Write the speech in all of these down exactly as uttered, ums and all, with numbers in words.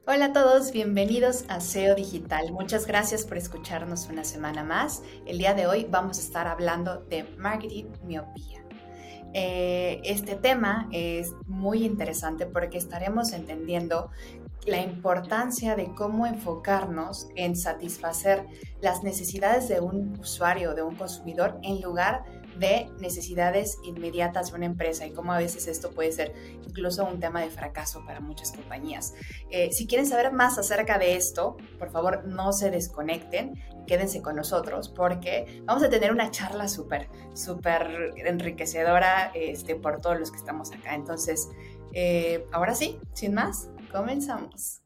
Hola a todos, bienvenidos a S E O Digital. Muchas gracias por escucharnos una semana más. El día de hoy vamos a estar hablando de marketing miopía. Eh, este tema es muy interesante porque estaremos entendiendo la importancia de cómo enfocarnos en satisfacer las necesidades de un usuario, de un consumidor, en lugar de necesidades inmediatas de una empresa y cómo a veces esto puede ser incluso un tema de fracaso para muchas compañías. Eh, si quieren saber más acerca de esto, por favor no se desconecten, quédense con nosotros porque vamos a tener una charla súper, súper enriquecedora este, por todos los que estamos acá. Entonces, eh, ahora sí, sin más, comenzamos.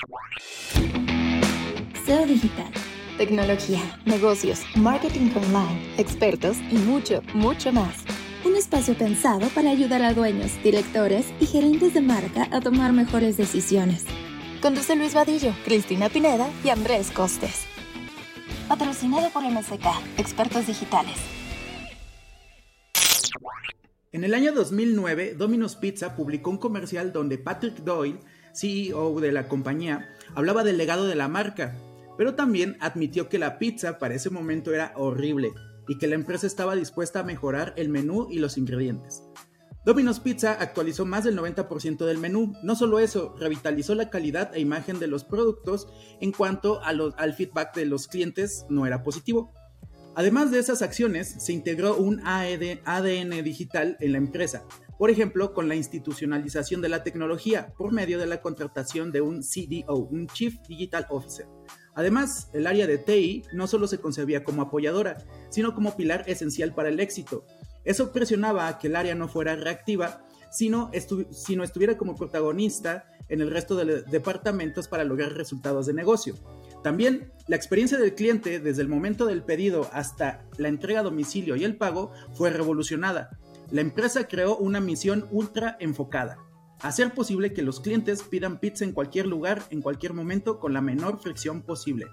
S E O Digital. Tecnología, negocios, marketing online, expertos y mucho, mucho más. Un espacio pensado para ayudar a dueños, directores y gerentes de marca a tomar mejores decisiones. Conduce Luis Vadillo, Cristina Pineda y Andrés Costes. Patrocinado por M S K, expertos digitales. En el año dos mil nueve, Domino's Pizza publicó un comercial donde Patrick Doyle, C E O de la compañía, hablaba del legado de la marca, pero también admitió que la pizza para ese momento era horrible y que la empresa estaba dispuesta a mejorar el menú y los ingredientes. Domino's Pizza actualizó más del noventa por ciento del menú. No solo eso, revitalizó la calidad e imagen de los productos en cuanto a los, al feedback de los clientes no era positivo. Además de esas acciones, se integró un A D N digital en la empresa, por ejemplo, con la institucionalización de la tecnología por medio de la contratación de un C D O, un Chief Digital Officer. Además, el área de T I no solo se concebía como apoyadora, sino como pilar esencial para el éxito. Eso presionaba a que el área no fuera reactiva, sino, estu- sino estuviera como protagonista en el resto de departamentos para lograr resultados de negocio. También, la experiencia del cliente desde el momento del pedido hasta la entrega a domicilio y el pago fue revolucionada. La empresa creó una misión ultra enfocada: hacer posible que los clientes pidan pizza en cualquier lugar, en cualquier momento, con la menor fricción posible.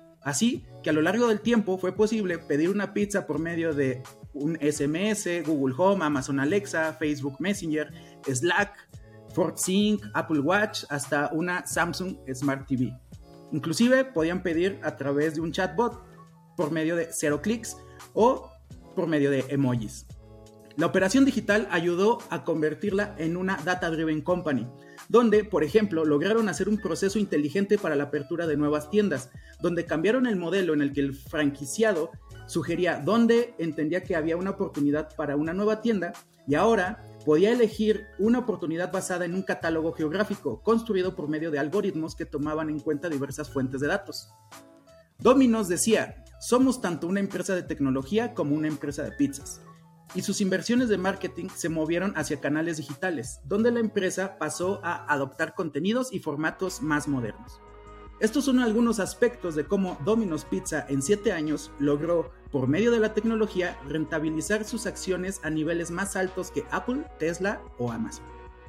Así que a lo largo del tiempo fue posible pedir una pizza por medio de un S M S, Google Home, Amazon Alexa, Facebook Messenger, Slack, FortSync, Apple Watch, hasta una Samsung Smart T V. Inclusive podían pedir a través de un chatbot, por medio de cero clics o por medio de emojis. La operación digital ayudó a convertirla en una data-driven company, donde, por ejemplo, lograron hacer un proceso inteligente para la apertura de nuevas tiendas, donde cambiaron el modelo en el que el franquiciado sugería dónde entendía que había una oportunidad para una nueva tienda y ahora podía elegir una oportunidad basada en un catálogo geográfico construido por medio de algoritmos que tomaban en cuenta diversas fuentes de datos. Domino's decía: somos tanto una empresa de tecnología como una empresa de pizzas. Y sus inversiones de marketing se movieron hacia canales digitales, donde la empresa pasó a adoptar contenidos y formatos más modernos. Estos son algunos aspectos de cómo Domino's Pizza en siete años logró, por medio de la tecnología, rentabilizar sus acciones a niveles más altos que Apple, Tesla o Amazon.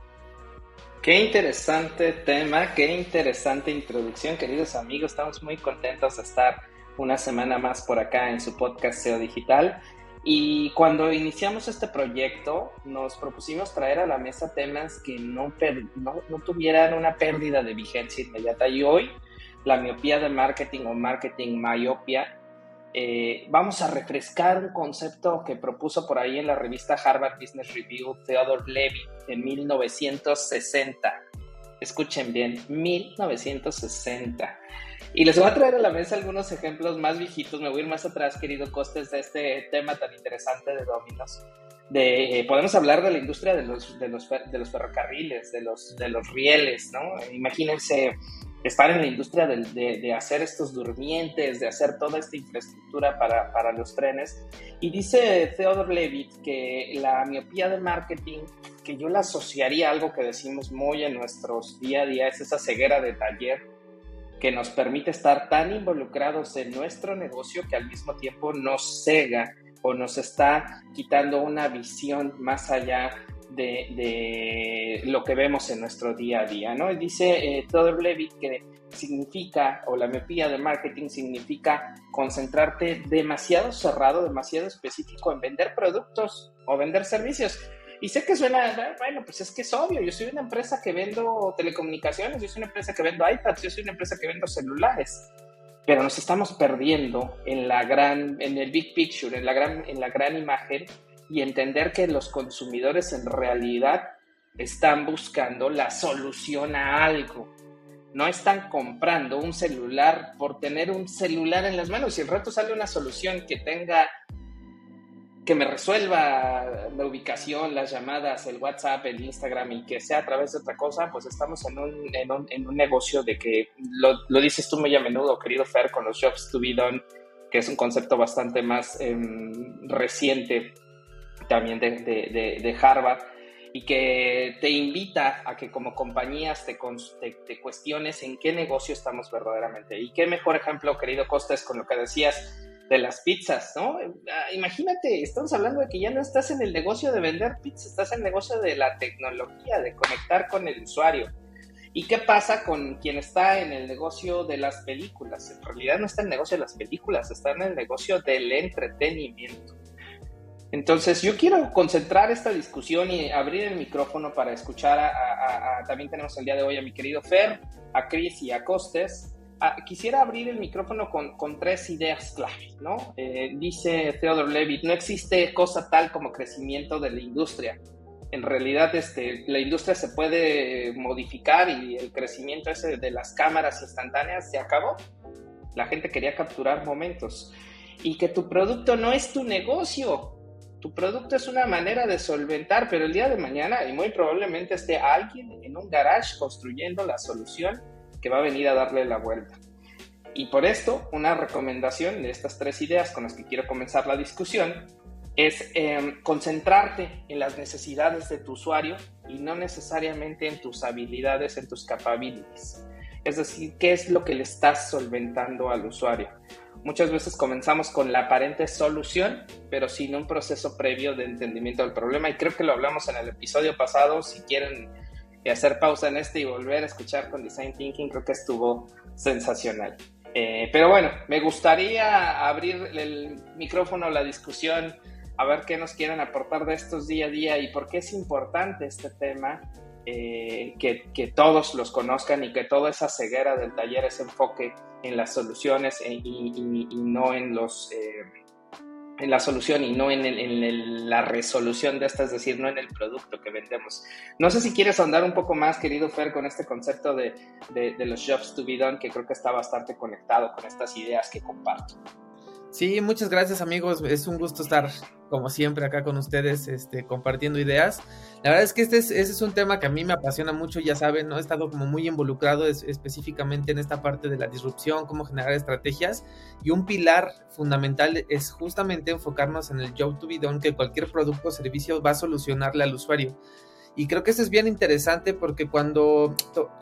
Qué interesante tema, qué interesante introducción, queridos amigos. Estamos muy contentos de estar una semana más por acá en su podcast S E O Digital. Y cuando iniciamos este proyecto, nos propusimos traer a la mesa temas que no, per- no, no tuvieran una pérdida de vigencia inmediata. Y hoy, la miopía de marketing o marketing myopia, eh, vamos a refrescar un concepto que propuso por ahí en la revista Harvard Business Review Theodore Levitt en mil novecientos sesenta. Escuchen bien, mil novecientos sesenta. Y les voy a traer a la mesa algunos ejemplos más viejitos. Me voy a ir más atrás, querido Costes, de este tema tan interesante de Domino's. De, eh, podemos hablar de la industria de los, de los, de los ferrocarriles, de los, de los rieles, ¿no? Imagínense estar en la industria de, de, de hacer estos durmientes, de hacer toda esta infraestructura para, para los trenes. Y dice Theodore Levitt que la miopía de marketing, que yo la asociaría a algo que decimos muy en nuestros día a día, es esa ceguera de taller que nos permite estar tan involucrados en nuestro negocio que al mismo tiempo nos cega o nos está quitando una visión más allá de, de lo que vemos en nuestro día a día, ¿no? Y dice eh, Theodore Levitt que significa, o la miopía de marketing significa concentrarte demasiado cerrado, demasiado específico en vender productos o vender servicios. Y sé que suena, bueno, pues es que es obvio, yo soy una empresa que vendo telecomunicaciones, yo soy una empresa que vendo iPads, yo soy una empresa que vendo celulares, pero nos estamos perdiendo en la gran, en el big picture, en la gran, en la gran imagen, y entender que los consumidores en realidad están buscando la solución a algo. No están comprando un celular por tener un celular en las manos. Si al rato sale una solución que tenga, que me resuelva la ubicación, las llamadas, el WhatsApp, el Instagram, y que sea a través de otra cosa, pues estamos en un, en un, en un negocio de que, lo, lo dices tú muy a menudo, querido Fer, con los jobs to be done, que es un concepto bastante más eh, reciente también de, de, de, de Harvard, y que te invita a que como compañías te, te, te cuestiones en qué negocio estamos verdaderamente. Y qué mejor ejemplo, querido Costes, con lo que decías de las pizzas, ¿no? Imagínate, estamos hablando de que ya no estás en el negocio de vender pizzas, estás en el negocio de la tecnología, de conectar con el usuario. ¿Y qué pasa con quien está en el negocio de las películas? En realidad no está en el negocio de las películas, está en el negocio del entretenimiento. Entonces, yo quiero concentrar esta discusión y abrir el micrófono para escuchar a, a, a también tenemos el día de hoy a mi querido Fer, a Chris y a Costes. Ah, quisiera abrir el micrófono con, con tres ideas clave, ¿no? Eh, dice Theodore Levitt, no existe cosa tal como crecimiento de la industria. En realidad, este, la industria se puede modificar y el crecimiento ese de las cámaras instantáneas se acabó. La gente quería capturar momentos. Y que tu producto no es tu negocio. Tu producto es una manera de solventar, pero el día de mañana, y muy probablemente esté alguien en un garage construyendo la solución que va a venir a darle la vuelta. Y por esto, una recomendación de estas tres ideas con las que quiero comenzar la discusión es eh, concentrarte en las necesidades de tu usuario y no necesariamente en tus habilidades, en tus capabilities. Es decir, ¿qué es lo que le estás solventando al usuario? Muchas veces comenzamos con la aparente solución, pero sin un proceso previo de entendimiento del problema. Y creo que lo hablamos en el episodio pasado. Si quieren hacer pausa en este y volver a escuchar con Design Thinking, creo que estuvo sensacional. Eh, pero bueno, me gustaría abrir el micrófono a la discusión, a ver qué nos quieren aportar de estos día a día y por qué es importante este tema, eh, que, que todos los conozcan y que toda esa ceguera del taller, ese enfoque en las soluciones y, y, y no en los eh, en la solución y no en, el, en el, la resolución de esta, es decir, no en el producto que vendemos. No sé si quieres ahondar un poco más, querido Fer, con este concepto de, de, de los jobs to be done, que creo que está bastante conectado con estas ideas que comparto. Sí, muchas gracias, amigos. Es un gusto estar, como siempre, acá con ustedes, este, compartiendo ideas. La verdad es que este es, este es un tema que a mí me apasiona mucho, ya saben, ¿no? He estado como muy involucrado es, específicamente en esta parte de la disrupción, cómo generar estrategias, y un pilar fundamental es justamente enfocarnos en el job to be done, que cualquier producto o servicio va a solucionarle al usuario. Y creo que esto es bien interesante porque cuando...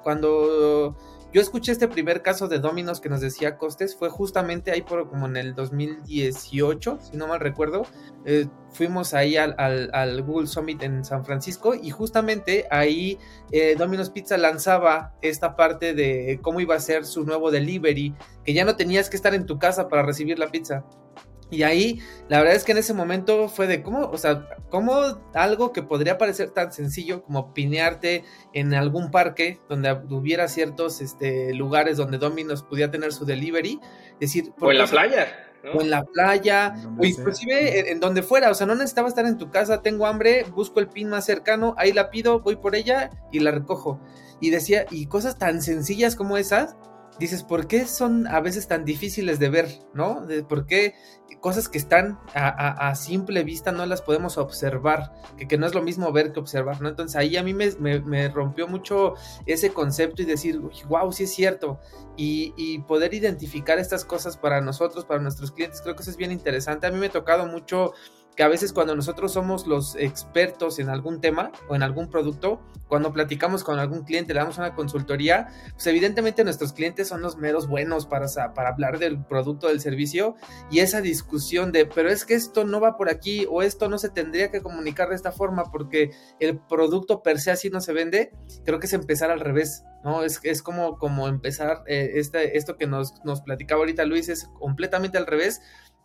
cuando yo escuché este primer caso de Domino's que nos decía Costes, fue justamente ahí por como en el dos mil dieciocho, si no mal recuerdo. Eh, fuimos ahí al, al, al Google Summit en San Francisco y justamente ahí eh, Domino's Pizza lanzaba esta parte de cómo iba a ser su nuevo delivery, que ya no tenías que estar en tu casa para recibir la pizza. Y ahí, la verdad es que en ese momento fue de cómo, o sea, cómo algo que podría parecer tan sencillo como pinearte en algún parque donde hubiera ciertos este, lugares donde Domino's pudiera tener su delivery, decir... O en la playa, ¿no? O en la playa, o inclusive en, en donde fuera, o sea, no necesitaba estar en tu casa, tengo hambre, busco el pin más cercano, ahí la pido, voy por ella y la recojo. Y decía, y cosas tan sencillas como esas, dices, ¿por qué son a veces tan difíciles de ver, no? De, ¿por qué cosas que están a, a, a simple vista no las podemos observar? Que, que no es lo mismo ver que observar, ¿no? Entonces ahí a mí me, me, me rompió mucho ese concepto y decir, wow, sí es cierto. Y, y poder identificar estas cosas para nosotros, para nuestros clientes, creo que eso es bien interesante. A mí me ha tocado mucho que a veces cuando nosotros somos los expertos en algún tema o en algún producto, cuando platicamos con algún cliente, le damos una consultoría, pues evidentemente nuestros clientes son los meros buenos para, para hablar del producto, del servicio, y esa discusión de, pero es que esto no va por aquí, o esto no se tendría que comunicar de esta forma porque el producto per se así no se vende, creo que es empezar al revés, ¿no? Es, es como, como empezar, eh, este, esto que nos, nos platicaba ahorita Luis, es completamente al revés.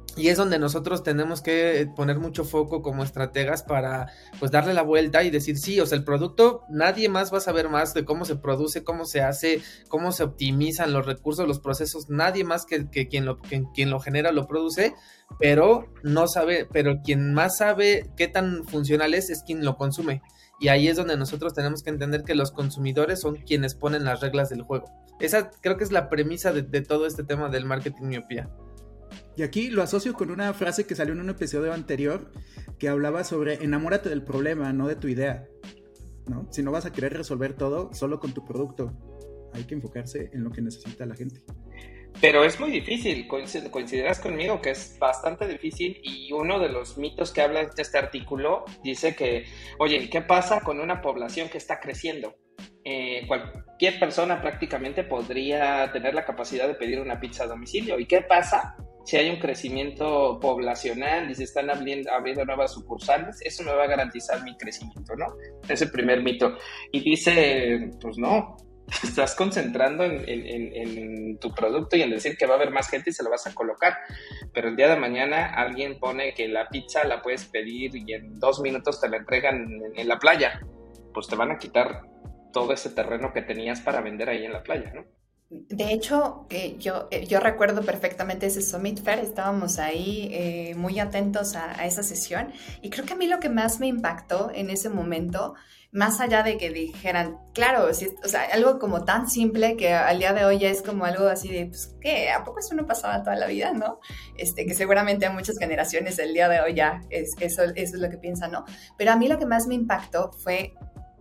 Y es donde nosotros tenemos que poner mucho foco como estrategas para pues darle la vuelta y decir sí, o sea, el producto, nadie más va a saber más de cómo se produce, cómo se hace, cómo se optimizan los recursos, los procesos, nadie más que, que, quien, lo, que quien lo genera lo produce, pero no sabe, pero quien más sabe qué tan funcional es, es quien lo consume. Y ahí es donde nosotros tenemos que entender que los consumidores son quienes ponen las reglas del juego. Esa creo que es la premisa de, de todo este tema del marketing miopía. Y aquí lo asocio con una frase que salió en un episodio anterior que hablaba sobre enamórate del problema, no de tu idea, ¿no? Si no vas a querer resolver todo solo con tu producto, hay que enfocarse en lo que necesita la gente. Pero es muy difícil, coincidirás conmigo que es bastante difícil, y uno de los mitos que habla este artículo dice que, oye, ¿qué pasa con una población que está creciendo? Eh, cualquier persona prácticamente podría tener la capacidad de pedir una pizza a domicilio. ¿Y qué pasa si hay un crecimiento poblacional y se están abriendo, abriendo nuevas sucursales? Eso me va a garantizar mi crecimiento, ¿no? Es el primer mito. Y dice, pues no, te estás concentrando en, en, en tu producto y en decir que va a haber más gente y se lo vas a colocar, pero el día de mañana alguien pone que la pizza la puedes pedir y en dos minutos te la entregan en, en la playa, pues te van a quitar todo ese terreno que tenías para vender ahí en la playa, ¿no? De hecho, eh, yo, eh, yo recuerdo perfectamente ese Summit Fair, estábamos ahí eh, muy atentos a, a esa sesión, y creo que a mí lo que más me impactó en ese momento, más allá de que dijeran, claro, si, o sea, algo como tan simple que al día de hoy ya es como algo así de, pues, ¿qué? ¿A poco eso no pasaba toda la vida, no? Este, que seguramente a muchas generaciones el día de hoy ya es, eso, eso es lo que piensan, ¿no? Pero a mí lo que más me impactó fue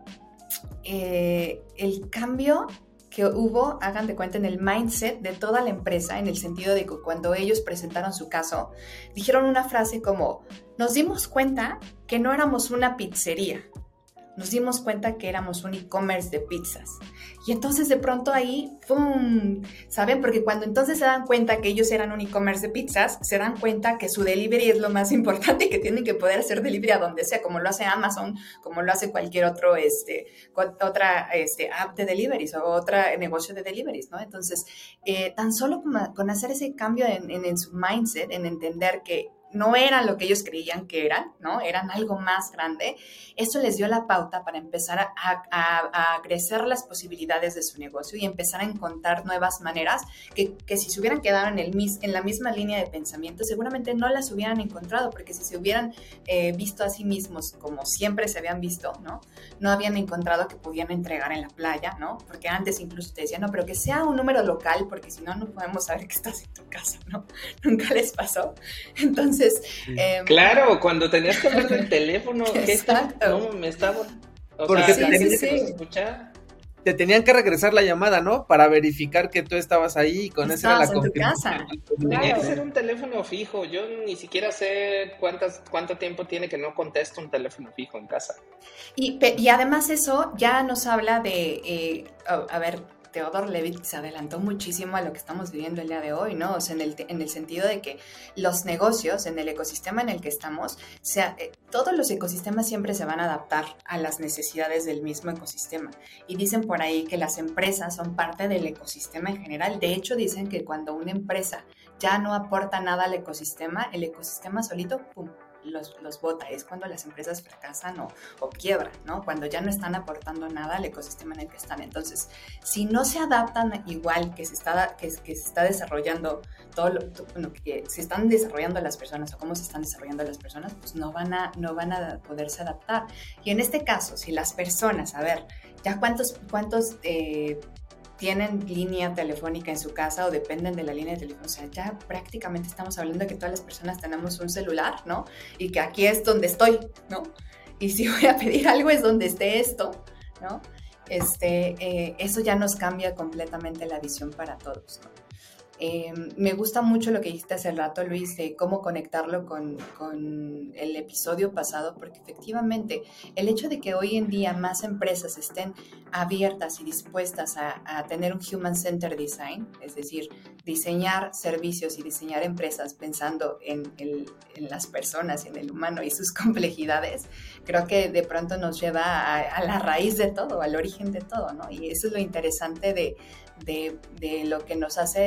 eh, el cambio que hubo, hagan de cuenta, en el mindset de toda la empresa, en el sentido de que cuando ellos presentaron su caso, dijeron una frase como, nos dimos cuenta que no éramos una pizzería, nos dimos cuenta que éramos un e-commerce de pizzas. Y entonces de pronto ahí, ¡pum! ¿Saben? Porque cuando entonces se dan cuenta que ellos eran un e-commerce de pizzas, se dan cuenta que su delivery es lo más importante y que tienen que poder hacer delivery a donde sea, como lo hace Amazon, como lo hace cualquier otro, este, otra este, app de deliveries o otro negocio de deliveries, ¿no? Entonces, eh, tan solo con, con hacer ese cambio en, en, en su mindset, en entender que no eran lo que ellos creían que eran, ¿no? Eran algo más grande. Eso les dio la pauta para empezar a, a, a crecer las posibilidades de su negocio y empezar a encontrar nuevas maneras que, que si se hubieran quedado en, el, en la misma línea de pensamiento, seguramente no las hubieran encontrado, porque si se hubieran eh, visto a sí mismos como siempre se habían visto, ¿no? No habían encontrado que podían entregar en la playa, ¿no? Porque antes incluso te decían, no, pero que sea un número local, porque si no, no podemos saber que estás en tu casa, ¿no? Nunca les pasó. Entonces, Eh, claro, cuando tenías que hablar del teléfono, ¿qué está? No, me estaba, o porque sea, te, sí, tenían sí, que, sí. escuchar. te tenían que regresar la llamada, ¿no? Para verificar que tú estabas ahí y con esa era la confirmación. Tenía Claro. que ser un teléfono fijo. Yo ni siquiera sé cuántas, cuánto tiempo tiene que no contesto un teléfono fijo en casa. Y, y además eso ya nos habla de, eh, a, a ver, Theodore Levitt se adelantó muchísimo a lo que estamos viviendo el día de hoy, ¿no? O sea, en el, en el sentido de que los negocios, en el ecosistema en el que estamos, o sea, eh, todos los ecosistemas siempre se van a adaptar a las necesidades del mismo ecosistema. Y dicen por ahí que las empresas son parte del ecosistema en general. De hecho, dicen que cuando una empresa ya no aporta nada al ecosistema, el ecosistema solito, ¡pum!, Los, los bota. Es cuando las empresas fracasan o, o quiebran, ¿no? Cuando ya no están aportando nada al ecosistema en el que están. Entonces, si no se adaptan igual que se está, que, que se está desarrollando todo lo, bueno, que se están desarrollando las personas o cómo se están desarrollando las personas, pues no van a, no van a poderse adaptar. Y en este caso, si las personas, a ver, ya cuántos, cuántos eh, tienen línea telefónica en su casa o dependen de la línea de teléfono, o sea, ya prácticamente estamos hablando de que todas las personas tenemos un celular, ¿no? Y que aquí es donde estoy, ¿no? Y si voy a pedir algo es donde esté esto, ¿no? Este, eh, eso ya nos cambia completamente la visión para todos, ¿no? Eh, me gusta mucho lo que dijiste hace rato, Luis, de cómo conectarlo con, con el episodio pasado, porque efectivamente el hecho de que hoy en día más empresas estén abiertas y dispuestas a, a tener un human-centered design, es decir, diseñar servicios y diseñar empresas pensando en, el, en las personas, en el humano y sus complejidades, creo que de pronto nos lleva a, a la raíz de todo, al origen de todo, ¿no? Y eso es lo interesante de, de, de lo que nos hace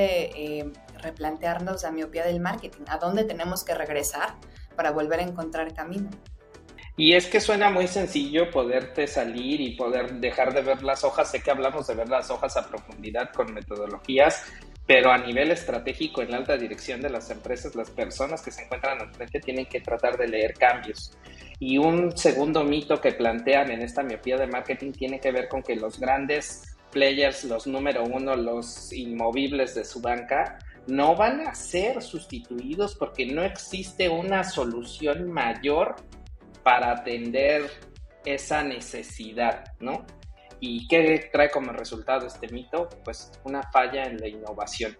eh, replantearnos la miopía del marketing, a dónde tenemos que regresar para volver a encontrar camino. Y es que suena muy sencillo poderte salir y poder dejar de ver las hojas. Sé que hablamos de ver las hojas a profundidad con metodologías, pero a nivel estratégico, en la alta dirección de las empresas, las personas que se encuentran al frente tienen que tratar de leer cambios. Y un segundo mito que plantean en esta miopía de marketing tiene que ver con que los grandes players, los número uno, los inmovibles de su banca, no van a ser sustituidos porque no existe una solución mayor para atender esa necesidad, ¿no? ¿Y qué trae como resultado este mito? Pues una falla en la innovación.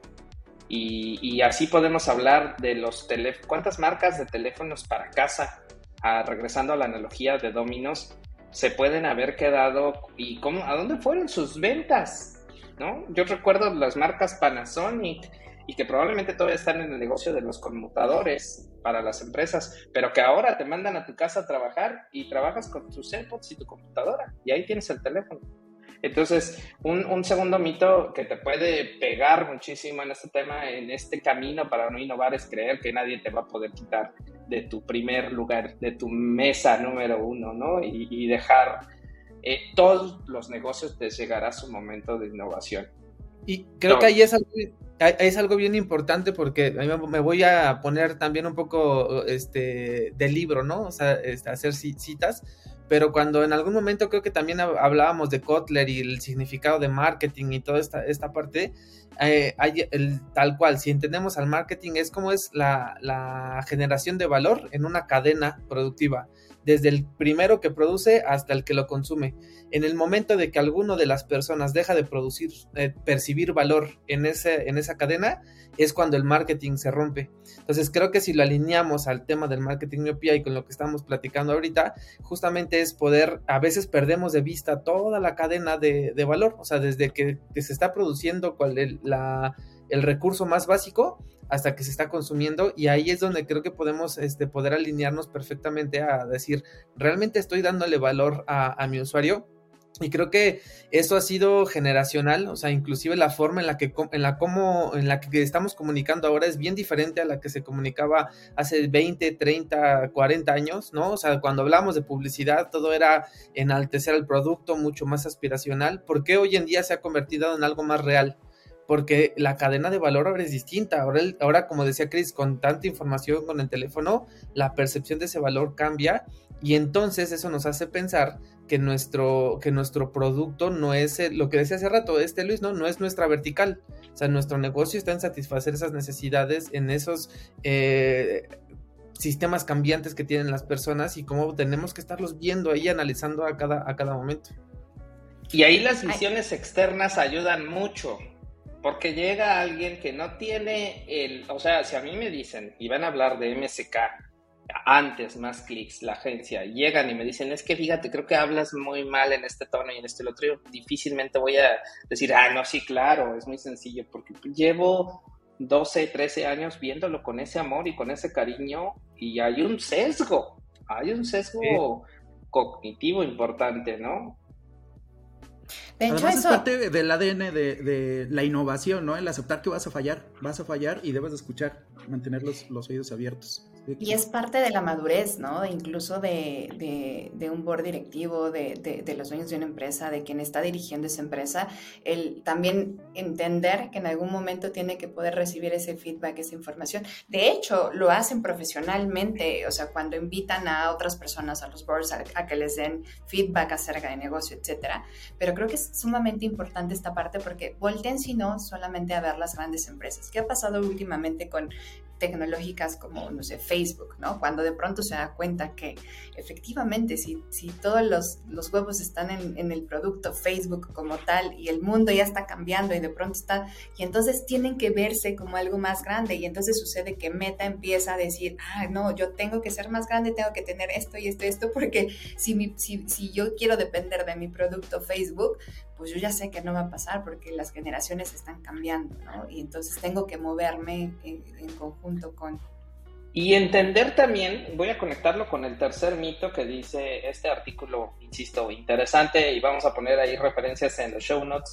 Y, y así podemos hablar de los teléfonos. ¿Cuántas marcas de teléfonos para casa, ah, regresando a la analogía de Domino's, se pueden haber quedado? ¿Y cómo, a dónde fueron sus ventas? ¿No? Yo recuerdo las marcas Panasonic, y que probablemente todavía están en el negocio de los conmutadores para las empresas, pero que ahora te mandan a tu casa a trabajar y trabajas con tus AirPods y tu computadora, y ahí tienes el teléfono. Entonces, un, un segundo mito que te puede pegar muchísimo en este tema, en este camino para no innovar, es creer que nadie te va a poder quitar de tu primer lugar, de tu mesa número uno, ¿no? Y, y dejar eh, todos los negocios, te llegará su momento de innovación. Y creo no. que ahí es algo, es algo bien importante, porque me voy a poner también un poco este del libro, ¿no? O sea, este, hacer citas, pero cuando en algún momento creo que también hablábamos de Kotler y el significado de marketing y toda esta, esta parte, eh, hay el, tal cual, si entendemos al marketing, es como es la, la generación de valor en una cadena productiva, desde el primero que produce hasta el que lo consume. En el momento de que alguno de las personas deja de producir, eh, percibir valor en, ese, en esa cadena, es cuando el marketing se rompe. Entonces creo que si lo alineamos al tema del marketing miopía y con lo que estamos platicando ahorita, justamente es poder, a veces perdemos de vista toda la cadena de, de valor, o sea, desde que, que se está produciendo cual el, la, el recurso más básico hasta que se está consumiendo, y ahí es donde creo que podemos este, poder alinearnos perfectamente a decir, realmente estoy dándole valor a, a mi usuario. Y creo que eso ha sido generacional, o sea, inclusive la forma en la que en la como en la que estamos comunicando ahora es bien diferente a la que se comunicaba hace veinte, treinta, cuarenta años, ¿no? O sea, cuando hablamos de publicidad, todo era enaltecer el producto, mucho más aspiracional. ¿Por qué hoy en día se ha convertido en algo más real? Porque la cadena de valor ahora es distinta. Ahora, el, ahora, como decía Chris, con tanta información con el teléfono, la percepción de ese valor cambia, y entonces eso nos hace pensar que nuestro, que nuestro producto no es el, lo que decía hace rato este Luis, ¿no? No es nuestra vertical. O sea, nuestro negocio está en satisfacer esas necesidades, en esos eh, sistemas cambiantes que tienen las personas, y cómo tenemos que estarlos viendo ahí, analizando a cada, a cada momento. Y ahí las visiones externas ayudan mucho. Porque llega alguien que no tiene el... O sea, si a mí me dicen, y van a hablar de M S K, antes, más clics, la agencia, llegan y me dicen, es que fíjate, creo que hablas muy mal en este tono y en este otro, yo difícilmente voy a decir, ah, no, sí, claro, es muy sencillo, porque llevo doce, trece años viéndolo con ese amor y con ese cariño, y hay un sesgo, hay un sesgo sí. cognitivo importante, ¿no? De hecho, Además eso... es parte del A D N de, de la innovación, ¿no? El aceptar que vas a fallar, vas a fallar y debes de escuchar, mantener los, los oídos abiertos. Y es parte de la madurez, ¿no? Incluso de, de, de un board directivo, de, de, de los dueños de una empresa, de quien está dirigiendo esa empresa, el también entender que en algún momento tiene que poder recibir ese feedback, esa información. De hecho, lo hacen profesionalmente, o sea, cuando invitan a otras personas, a los boards, a, a que les den feedback acerca de negocio, etcétera. Pero creo que es sumamente importante esta parte, porque volteen, si no, solamente a ver las grandes empresas. ¿Qué ha pasado últimamente con tecnológicas como, no sé, Facebook, ¿no? Cuando de pronto se da cuenta que efectivamente si, si todos los, los huevos están en, en el producto Facebook como tal, y el mundo ya está cambiando y de pronto está, y entonces tienen que verse como algo más grande, y entonces sucede que Meta empieza a decir, ah, no, yo tengo que ser más grande, tengo que tener esto y esto y esto, porque si, mi, si, si yo quiero depender de mi producto Facebook, pues yo ya sé que no va a pasar, porque las generaciones están cambiando, ¿no? Y entonces tengo que moverme en, en conjunto con... Y entender también, voy a conectarlo con el tercer mito que dice este artículo, insisto, interesante, y vamos a poner ahí referencias en los show notes.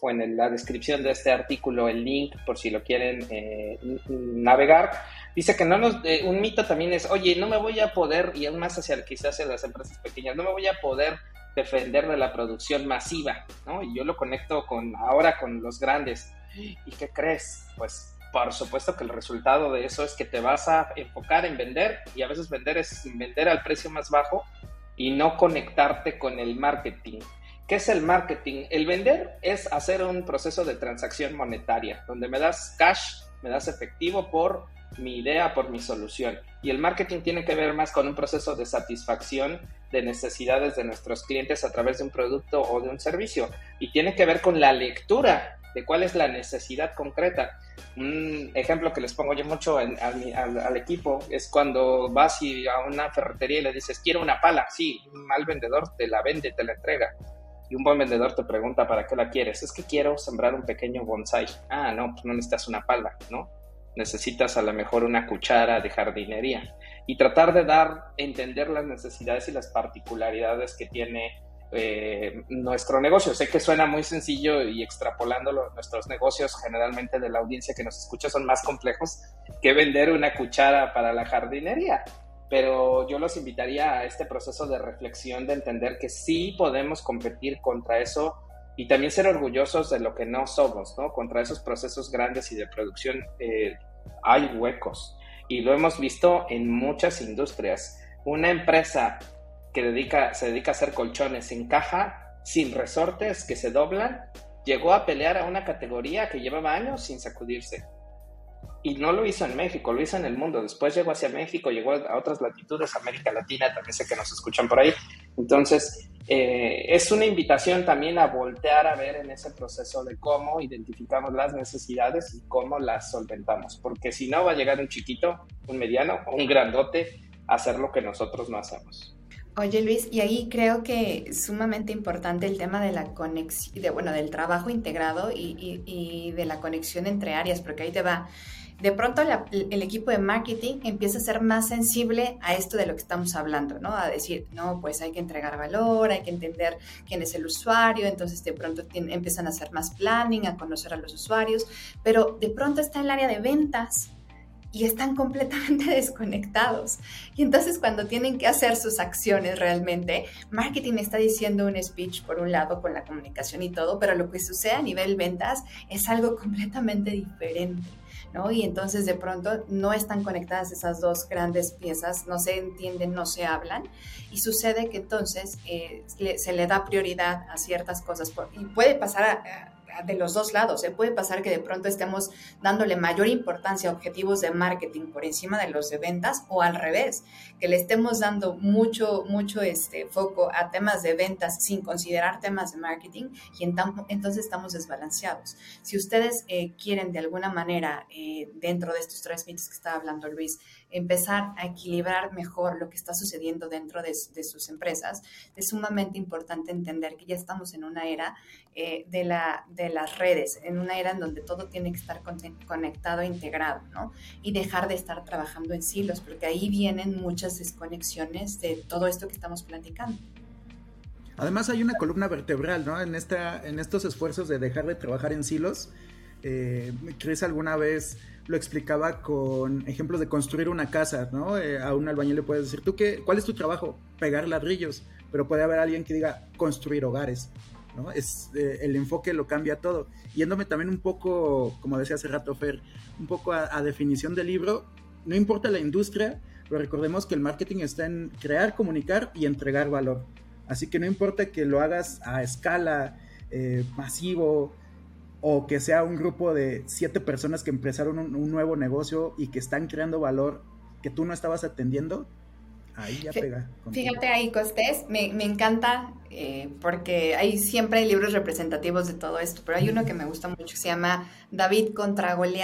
o en el, la descripción de este artículo el link por si lo quieren eh, navegar. Dice que no nos, eh, un mito también es, oye, no me voy a poder, y aún más hacia quizás hacia las empresas pequeñas, no me voy a poder defender de la producción masiva, ¿no? Y yo lo conecto con ahora con los grandes. ¿Y qué crees? Pues por supuesto que el resultado de eso es que te vas a enfocar en vender, y a veces vender es vender al precio más bajo y no conectarte con el marketing. ¿Qué es el marketing? El vender es hacer un proceso de transacción monetaria, donde me das cash, me das efectivo por mi idea, por mi solución. Y el marketing tiene que ver más con un proceso de satisfacción de necesidades de nuestros clientes a través de un producto o de un servicio. Y tiene que ver con la lectura de cuál es la necesidad concreta. Un ejemplo que les pongo yo mucho en, al, al, al equipo es cuando vas y a una ferretería y le dices, quiero una pala. Sí, un mal vendedor te la vende, te la entrega. Y un buen vendedor te pregunta, ¿para qué la quieres? Es que quiero sembrar un pequeño bonsai. Ah, no, pues no necesitas una pala, ¿no? Necesitas a lo mejor una cuchara de jardinería. Y tratar de dar, entender las necesidades y las particularidades que tiene eh, nuestro negocio. Sé que suena muy sencillo y extrapolándolo, nuestros negocios generalmente de la audiencia que nos escucha son más complejos que vender una cuchara para la jardinería. Pero yo los invitaría a este proceso de reflexión, de entender que sí podemos competir contra eso y también ser orgullosos de lo que no somos, ¿no? Contra esos procesos grandes y de producción eh, hay huecos. Y lo hemos visto en muchas industrias. Una empresa que dedica, se dedica a hacer colchones en caja, sin resortes, que se doblan, llegó a pelear a una categoría que llevaba años sin sacudirse. Y no lo hizo en México, lo hizo en el mundo. Después llegó hacia México, llegó a otras latitudes, América Latina, también sé que nos escuchan por ahí. Entonces, eh, es una invitación también a voltear a ver en ese proceso de cómo identificamos las necesidades y cómo las solventamos. Porque si no, va a llegar un chiquito, un mediano o un grandote a hacer lo que nosotros no hacemos. Oye, Luis, y ahí creo que es sumamente importante el tema de la conexión, de, bueno, del trabajo integrado y, y, y de la conexión entre áreas, porque ahí te va. De pronto la, el equipo de marketing empieza a ser más sensible a esto de lo que estamos hablando, ¿no? A decir, no, pues hay que entregar valor, hay que entender quién es el usuario, entonces de pronto tienen, empiezan a hacer más planning, a conocer a los usuarios, pero de pronto está el área de ventas y están completamente desconectados. Y entonces cuando tienen que hacer sus acciones realmente, marketing está diciendo un speech por un lado con la comunicación y todo, pero lo que sucede a nivel ventas es algo completamente diferente, ¿no? Y entonces de pronto no están conectadas esas dos grandes piezas, no se entienden, no se hablan, y sucede que entonces eh, le, se le da prioridad a ciertas cosas, por, y puede pasar a, a de los dos lados, ¿eh? Puede pasar que de pronto estemos dándole mayor importancia a objetivos de marketing por encima de los de ventas, o al revés, que le estemos dando mucho, mucho este, foco a temas de ventas sin considerar temas de marketing, y entam- entonces estamos desbalanceados. Si ustedes eh, quieren de alguna manera, eh, dentro de estos tres mitos que estaba hablando Luis, empezar a equilibrar mejor lo que está sucediendo dentro de, de sus empresas, es sumamente importante entender que ya estamos en una era eh, de, la, de las redes, en una era en donde todo tiene que estar con, conectado e integrado, ¿no? Y dejar de estar trabajando en silos, porque ahí vienen muchas desconexiones de todo esto que estamos platicando. Además hay una columna vertebral, ¿no? En, esta, en estos esfuerzos de dejar de trabajar en silos. Eh, Chris alguna vez lo explicaba con ejemplos de construir una casa, ¿no? Eh, a un albañil le puedes decir, ¿tú qué? ¿Cuál es tu trabajo? Pegar ladrillos, pero puede haber alguien que diga construir hogares, ¿no? Es, eh, el enfoque lo cambia todo. Yéndome también un poco, como decía hace rato Fer, un poco a, a definición del libro, no importa la industria, pero recordemos que el marketing está en crear, comunicar y entregar valor. Así que no importa que lo hagas a escala, eh, masivo, o que sea un grupo de siete personas que empezaron un, un nuevo negocio y que están creando valor que tú no estabas atendiendo, ahí ya pega. Fíjate ahí, Costés, me, me encanta eh, porque hay, siempre hay libros representativos de todo esto, pero hay uno que me gusta mucho que se llama David contra Goliat.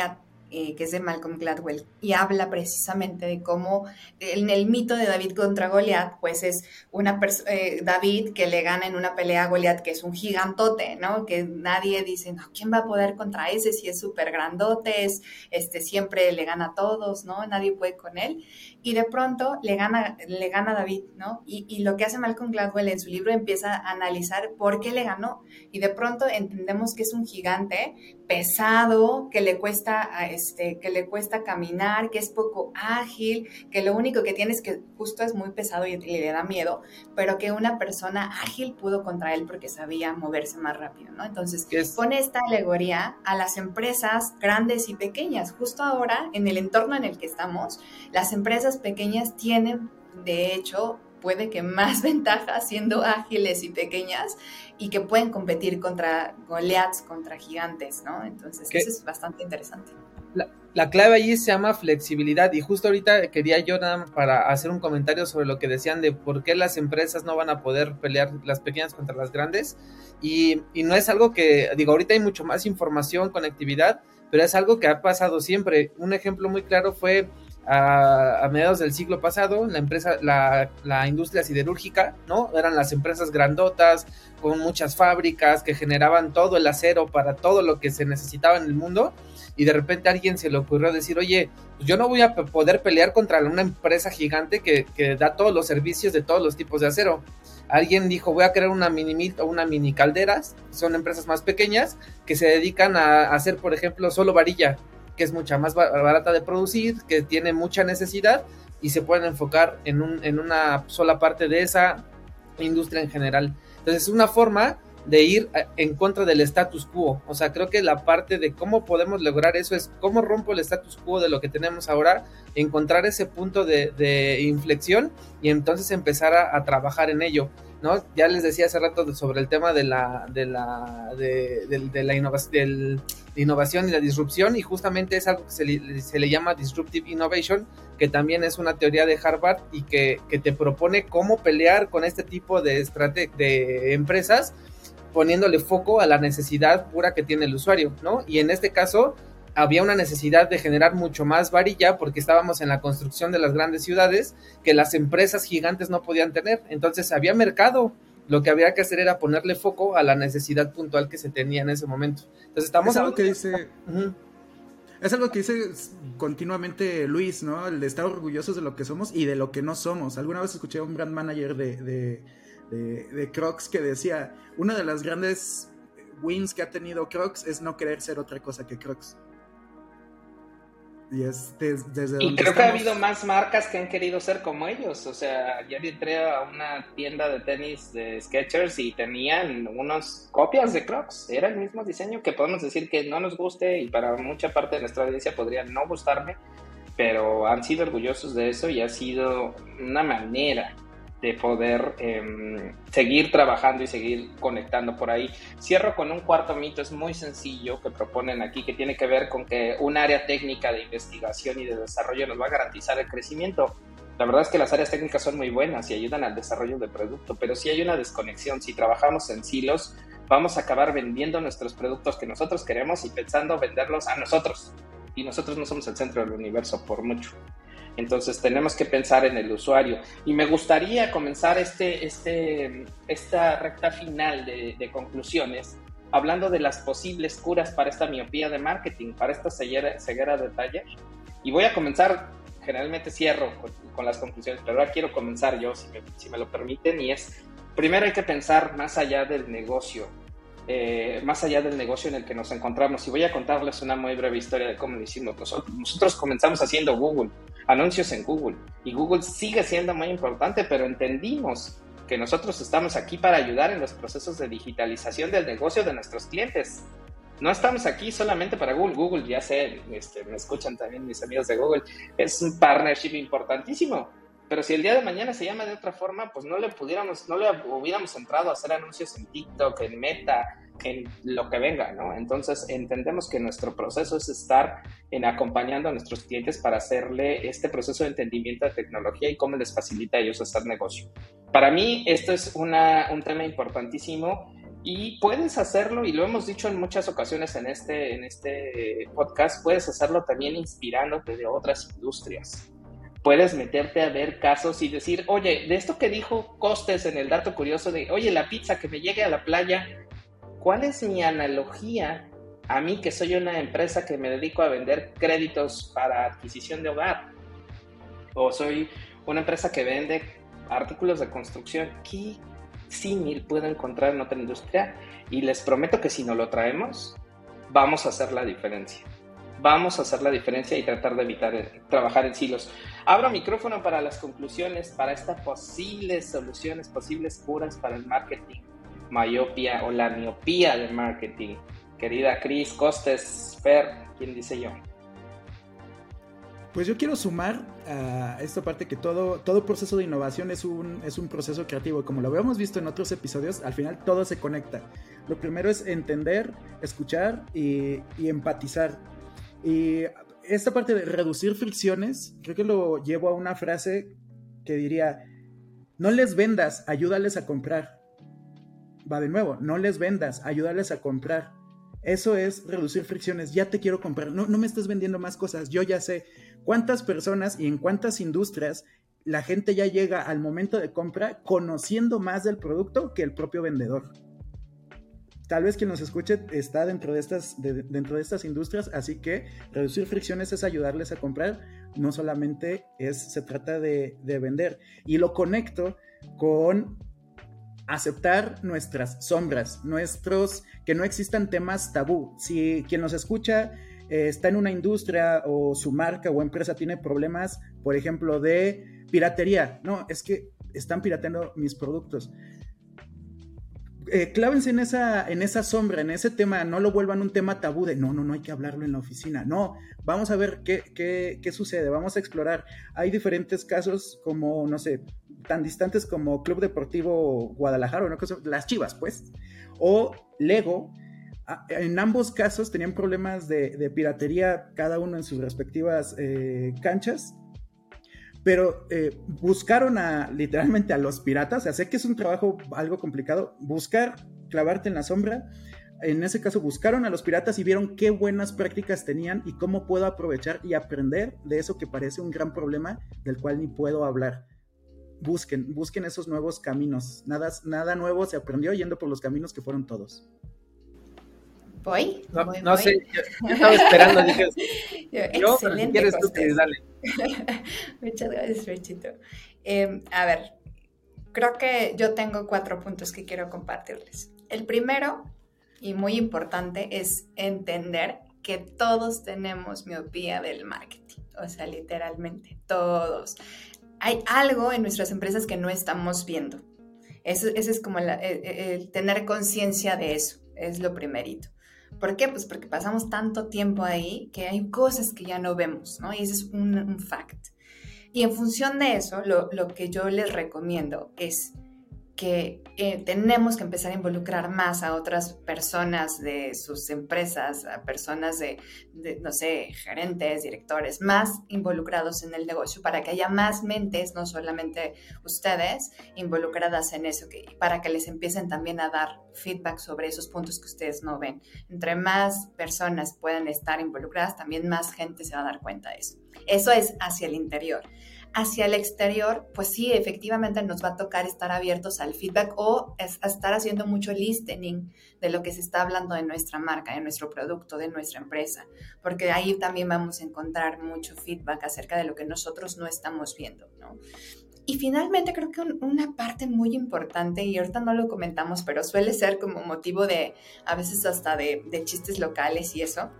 eh, que es de Malcolm Gladwell, y habla precisamente de cómo en el mito de David contra Goliat, pues es una eh, David que le gana en una pelea a Goliat, que es un gigantote, ¿no? Que nadie dice, no, ¿quién va a poder contra ese si es súper grandote, es, este, siempre le gana a todos, ¿no? Nadie puede con él. Y de pronto le gana, le gana David, ¿no? Y, y lo que hace Malcolm Gladwell en su libro empieza a analizar por qué le ganó. Y de pronto entendemos que es un gigante pesado, que le cuesta, este, que le cuesta caminar, que es poco ágil, que lo único que tiene es que justo es muy pesado y le da miedo, pero que una persona ágil pudo contra él porque sabía moverse más rápido, ¿no? Entonces es... pone esta alegoría a las empresas grandes y pequeñas. Justo ahora, en el entorno en el que estamos, las empresas pequeñas tienen, de hecho, puede que más ventajas siendo ágiles y pequeñas y que pueden competir contra Goliaths, contra gigantes, ¿no? Entonces, ¿Qué? Eso es bastante interesante. La, la clave allí se llama flexibilidad, y justo ahorita quería yo nada para hacer un comentario sobre lo que decían de por qué las empresas no van a poder pelear las pequeñas contra las grandes, y, y no es algo que, digo, ahorita hay mucho más información, conectividad, pero es algo que ha pasado siempre. Un ejemplo muy claro fue A, a mediados del siglo pasado, la empresa, la, la industria siderúrgica, ¿no? Eran las empresas grandotas, con muchas fábricas que generaban todo el acero para todo lo que se necesitaba en el mundo, y de repente a alguien se le ocurrió decir, oye, pues yo no voy a poder pelear contra una empresa gigante que, que da todos los servicios de todos los tipos de acero. Alguien dijo, voy a crear una mini, una mini calderas, son empresas más pequeñas, que se dedican a, a hacer, por ejemplo, solo varilla, que es mucha más barata de producir, que tiene mucha necesidad, y se pueden enfocar en, un, en una sola parte de esa industria en general. Entonces es una forma de ir en contra del status quo. O sea, creo que la parte de cómo podemos lograr eso es cómo rompo el status quo de lo que tenemos ahora, encontrar ese punto de, de inflexión y entonces empezar a, a trabajar en ello, ¿no? Ya les decía hace rato sobre el tema de la de la de, de, de la innovación, del, de innovación y la disrupción, y justamente es algo que se le, se le llama Disruptive Innovation, que también es una teoría de Harvard y que, que te propone cómo pelear con este tipo de, estrate- de empresas, poniéndole foco a la necesidad pura que tiene el usuario, ¿no? Y en este caso había una necesidad de generar mucho más varilla porque estábamos en la construcción de las grandes ciudades que las empresas gigantes no podían tener. Entonces había mercado. Lo que había que hacer era ponerle foco a la necesidad puntual que se tenía en ese momento. Entonces estamos... Es algo que dice... Uh-huh. Es algo que dice continuamente Luis, ¿no? El de estar orgullosos de lo que somos y de lo que no somos. Alguna vez escuché a un brand manager de, de, de, de Crocs que decía, una de las grandes wins que ha tenido Crocs es no querer ser otra cosa que Crocs. Y, es des, desde y creo estamos... que ha habido más marcas que han querido ser como ellos. O sea, ayer entré a una tienda de tenis de Skechers y tenían unas copias de Crocs. Era el mismo diseño, que podemos decir que no nos guste, y para mucha parte de nuestra audiencia podría no gustarme, pero han sido orgullosos de eso y ha sido una manera de poder eh, seguir trabajando y seguir conectando por ahí. Cierro con un cuarto mito, es muy sencillo, que proponen aquí, que tiene que ver con que un área técnica de investigación y de desarrollo nos va a garantizar el crecimiento. La verdad es que las áreas técnicas son muy buenas y ayudan al desarrollo del producto, pero si hay una desconexión, si trabajamos en silos, vamos a acabar vendiendo nuestros productos que nosotros queremos y pensando venderlos a nosotros. Y nosotros no somos el centro del universo, por mucho. Entonces tenemos que pensar en el usuario. Y me gustaría comenzar este, este, esta recta final de, de conclusiones hablando de las posibles curas para esta miopía de marketing, para esta ceguera, ceguera de taller. Y voy a comenzar, generalmente cierro con, con las conclusiones, pero ahora quiero comenzar yo, si me, si me lo permiten, y es, primero hay que pensar más allá del negocio. Eh, más allá del negocio en el que nos encontramos, y voy a contarles una muy breve historia de cómo lo hicimos nosotros. Nosotros comenzamos haciendo Google, anuncios en Google, y Google sigue siendo muy importante, pero entendimos que nosotros estamos aquí para ayudar en los procesos de digitalización del negocio de nuestros clientes. No estamos aquí solamente para Google. Google, ya sé, este, me escuchan también mis amigos de Google, es un partnership importantísimo. Pero si el día de mañana se llama de otra forma, pues no le pudiéramos, no le hubiéramos entrado a hacer anuncios en TikTok, en Meta, en lo que venga, ¿no? Entonces entendemos que nuestro proceso es estar en acompañando a nuestros clientes para hacerle este proceso de entendimiento de tecnología y cómo les facilita a ellos hacer negocio. Para mí esto es una, un tema importantísimo Y puedes hacerlo, y lo hemos dicho en muchas ocasiones en este, en este podcast, puedes hacerlo también inspirándote de otras industrias. Puedes meterte a ver casos y decir, oye, de esto que dijo Costes en el dato curioso de, oye, la pizza que me llegue a la playa, ¿cuál es mi analogía a mí que soy una empresa que me dedico a vender créditos para adquisición de hogar? O soy una empresa que vende artículos de construcción. ¿Qué símil puedo encontrar en otra industria? Y les prometo que si no lo traemos, vamos a hacer la diferencia. Vamos a hacer la diferencia y tratar de evitar el, trabajar en silos. Abro micrófono para las conclusiones, para estas posibles soluciones, posibles curas para el marketing, miopía o la miopía del marketing. Querida Cris, Costes, Fer, ¿quién dice yo? Pues yo quiero sumar a esta parte que todo, todo proceso de innovación es un, es un proceso creativo. Como lo habíamos visto en otros episodios, al final todo se conecta. Lo primero es entender, escuchar y, y empatizar. Y esta parte de reducir fricciones, creo que lo llevo a una frase que diría, no les vendas, ayúdales a comprar. Va de nuevo, no les vendas, ayúdales a comprar. Eso es reducir fricciones. Ya te quiero comprar, no, no me estés vendiendo más cosas. Yo ya sé cuántas personas y en cuántas industrias la gente ya llega al momento de compra conociendo más del producto que el propio vendedor. Tal vez quien nos escuche está dentro de estas, de, dentro de estas industrias, así que reducir fricciones es ayudarles a comprar, no solamente es, se trata de, de vender. Y lo conecto con aceptar nuestras sombras, nuestros, que no existan temas tabú. Si quien nos escucha eh, está en una industria o su marca o empresa tiene problemas, por ejemplo, de piratería, no, es que están pirateando mis productos. Eh, clávense en esa, en esa sombra, en ese tema, no lo vuelvan un tema tabú de no, no, no hay que hablarlo en la oficina, no, vamos a ver qué, qué, qué sucede, vamos a explorar. Hay diferentes casos como, no sé, tan distantes como Club Deportivo Guadalajara, o no, las Chivas, pues, o Lego. En ambos casos tenían problemas de, de piratería, cada uno en sus respectivas eh, canchas. Pero eh, buscaron a, literalmente a los piratas. O sea, sé que es un trabajo algo complicado. Buscar, clavarte en la sombra. En ese caso buscaron a los piratas y vieron qué buenas prácticas tenían y cómo puedo aprovechar y aprender de eso que parece un gran problema del cual ni puedo hablar. Busquen, busquen esos nuevos caminos. Nada, nada nuevo se aprendió yendo por los caminos que fueron todos. ¿Voy? No, voy, no voy. sé, yo, yo estaba esperando, dije, yo, yo, pero si quieres tú, que dale. Muchas gracias, Ferchito. Eh, a ver, creo que yo tengo cuatro puntos que quiero compartirles. El primero, y muy importante, es entender que todos tenemos miopía del marketing, o sea, literalmente, todos. Hay algo en nuestras empresas que no estamos viendo. Eso, eso es como la, el, el tener conciencia de eso, es lo primerito. ¿Por qué? Pues porque pasamos tanto tiempo ahí que hay cosas que ya no vemos, ¿no? Y ese es un, un fact. Y en función de eso, lo, lo que yo les recomiendo es que eh, tenemos que empezar a involucrar más a otras personas de sus empresas, a personas de, de, no sé, gerentes, directores, más involucrados en el negocio para que haya más mentes, no solamente ustedes, involucradas en eso, que, para que les empiecen también a dar feedback sobre esos puntos que ustedes no ven. Entre más personas puedan estar involucradas, también más gente se va a dar cuenta de eso. Eso es hacia el interior. Hacia el exterior, pues sí, efectivamente nos va a tocar estar abiertos al feedback o es, a estar haciendo mucho listening de lo que se está hablando de nuestra marca, de nuestro producto, de nuestra empresa, porque ahí también vamos a encontrar mucho feedback acerca de lo que nosotros no estamos viendo, ¿no? Y finalmente creo que un, una parte muy importante, y ahorita no lo comentamos, pero suele ser como motivo de, a veces hasta de, de chistes locales y eso,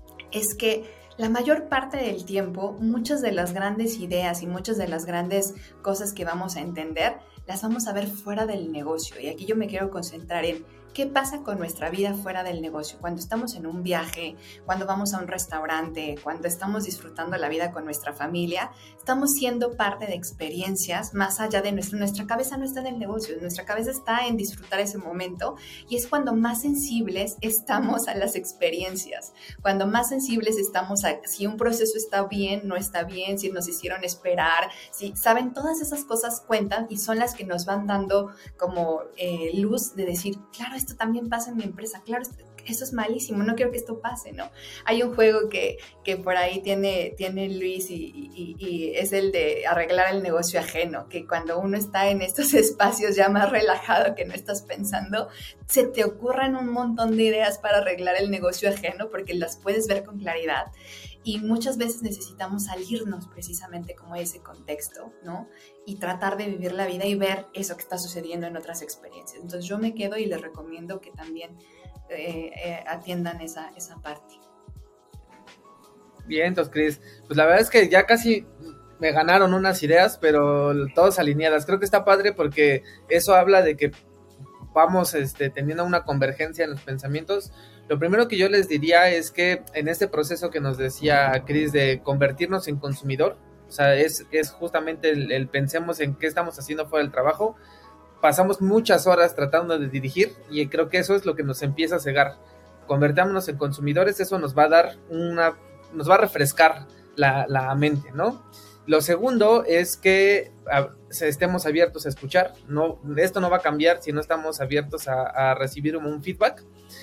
es que la mayor parte del tiempo, muchas de las grandes ideas y muchas de las grandes cosas que vamos a entender, las vamos a ver fuera del negocio. Y aquí yo me quiero concentrar en qué pasa con nuestra vida fuera del negocio. Cuando estamos en un viaje, cuando vamos a un restaurante, cuando estamos disfrutando la vida con nuestra familia, estamos siendo parte de experiencias más allá de nuestra, nuestra cabeza no está en el negocio, nuestra cabeza está en disfrutar ese momento y es cuando más sensibles estamos a las experiencias, cuando más sensibles estamos a si un proceso está bien, no está bien, si nos hicieron esperar, si saben, todas esas cosas cuentan y son las que nos van dando como eh, luz de decir, claro, esto también pasa en mi empresa, claro, esto, eso es malísimo, no quiero que esto pase, ¿no? Hay un juego que, que por ahí tiene, tiene Luis y, y, y es el de arreglar el negocio ajeno, que cuando uno está en estos espacios ya más relajado, que no estás pensando, se te ocurren un montón de ideas para arreglar el negocio ajeno porque las puedes ver con claridad. Y muchas veces necesitamos salirnos precisamente como de ese contexto, ¿no? Y tratar de vivir la vida y ver eso que está sucediendo en otras experiencias. Entonces yo me quedo y les recomiendo que también eh, eh, atiendan esa, esa parte. Bien, entonces, Cris, pues la verdad es que ya casi me ganaron unas ideas, pero todas alineadas. Creo que está padre porque eso habla de que vamos este, teniendo una convergencia en los pensamientos. Lo primero que yo les diría es que en este proceso que nos decía Cris de convertirnos en consumidor, o sea, es, es justamente el, el pensemos en qué estamos haciendo fuera del trabajo, pasamos muchas horas tratando de dirigir y creo que eso es lo que nos empieza a cegar. Convertámonos en consumidores, eso nos va a dar una, nos va a refrescar la, la mente, ¿no? Lo segundo es que a, estemos abiertos a escuchar. No, esto no va a cambiar si no estamos abiertos a, a recibir un feedback.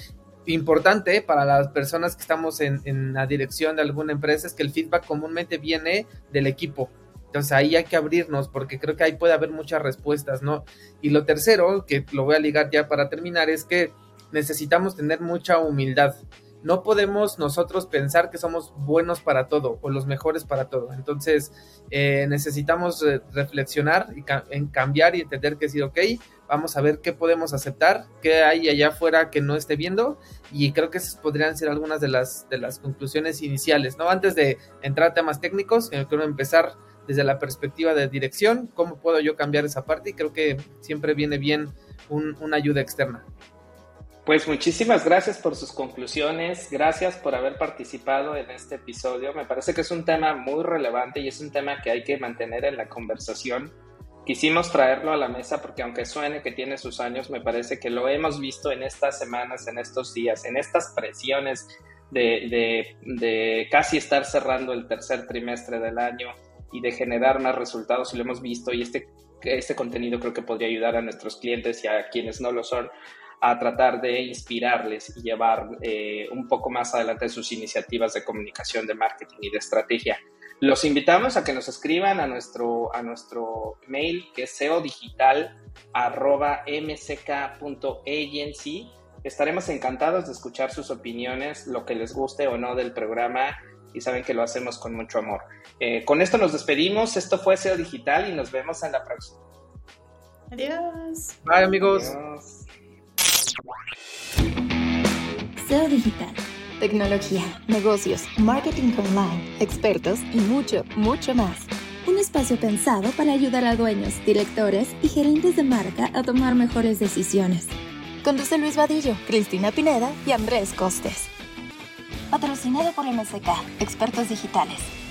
Importante para las personas que estamos en, en la dirección de alguna empresa es que el feedback comúnmente viene del equipo. Entonces ahí hay que abrirnos porque creo que ahí puede haber muchas respuestas, ¿no? Y lo tercero, que lo voy a ligar ya para terminar, es que necesitamos tener mucha humildad. No podemos nosotros pensar que somos buenos para todo o los mejores para todo. Entonces eh, necesitamos eh, reflexionar y ca- en cambiar y entender que decir, ok, vamos a ver qué podemos aceptar, qué hay allá afuera que no esté viendo, y creo que esas podrían ser algunas de las, de las conclusiones iniciales, ¿no? Antes de entrar a temas técnicos, eh, quiero empezar desde la perspectiva de dirección, cómo puedo yo cambiar esa parte, y creo que siempre viene bien un, una ayuda externa. Pues muchísimas gracias por sus conclusiones, gracias por haber participado en este episodio. Me parece que es un tema muy relevante y es un tema que hay que mantener en la conversación. Quisimos traerlo a la mesa porque aunque suene que tiene sus años, me parece que lo hemos visto en estas semanas, en estos días, en estas presiones de, de, de casi estar cerrando el tercer trimestre del año y de generar más resultados, y lo hemos visto, y este, este contenido creo que podría ayudar a nuestros clientes y a quienes no lo son a tratar de inspirarles y llevar eh, un poco más adelante sus iniciativas de comunicación, de marketing y de estrategia. Los invitamos a que nos escriban a nuestro, a nuestro mail, que es seodigital arroba m c k punto agency. Estaremos encantados de escuchar sus opiniones, lo que les guste o no del programa, y saben que lo hacemos con mucho amor. Eh, con esto nos despedimos. Esto fue S E O Digital y nos vemos en la próxima. Adiós. Bye, amigos. Adiós. S E O Digital. Tecnología, negocios, marketing online, expertos y mucho, mucho más. Un espacio pensado para ayudar a dueños, directores y gerentes de marca a tomar mejores decisiones. Conduce Luis Vadillo, Cristina Pineda y Andrés Costes. Patrocinado por M S K, Expertos Digitales.